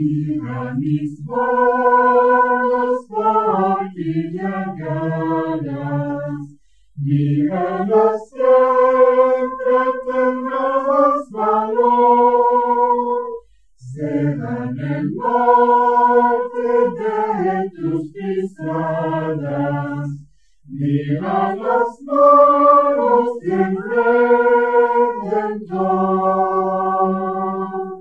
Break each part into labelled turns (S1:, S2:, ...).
S1: Mira mis manos fortificadas, míralas siempre tendrás valor. Serán el norte de tus pisadas, mira las manos del Redentor.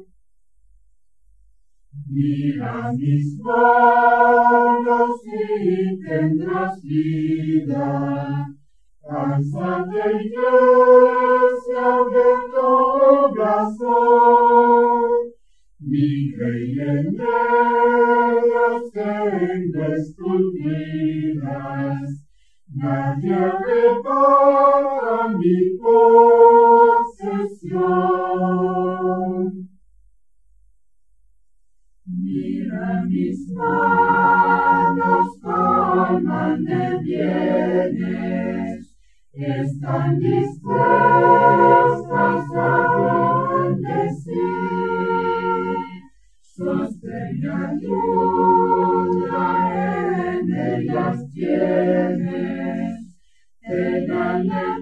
S1: Mira mis manos y tendrás vida, alzate iglesia de todo corazón, mi rey en ellas tengo esculpidas, nadie arrebata mi posesión. Mira mis manos colman de bienes, están dispuestas a bendecir. Sostén y ayuda en ellas tienes, te dan